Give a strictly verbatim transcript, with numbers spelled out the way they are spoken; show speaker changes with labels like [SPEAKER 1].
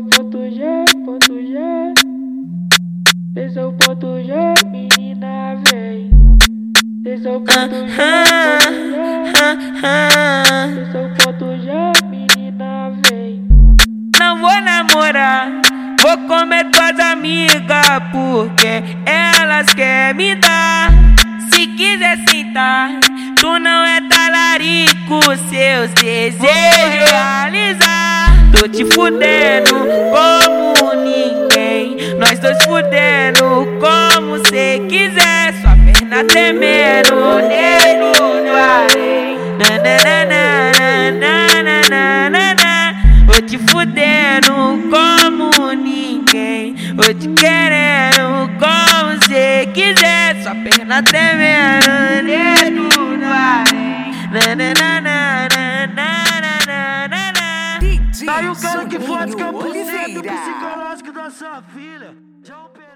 [SPEAKER 1] o ponto G, ponto G. Esse é o ponto G, menina vem. Esse é o ponto G, ponto G. Esse é o ponto G, menina vem.
[SPEAKER 2] Não vou namorar, vou comer tuas amigas, porque elas querem me dar. Se quiser sentar, tu não é talarico, seus desejos realizar. Tô te fudendo como ninguém, nós dois fudendo como cê quiser. Sua perna tremendo, nego no arém. Nananana, vou te fudendo como ninguém, vou te querendo como cê quiser. Sua perna tremendo, nego no arém.
[SPEAKER 1] Aí o cara que fode com a buceta psicológico da sua filha. Já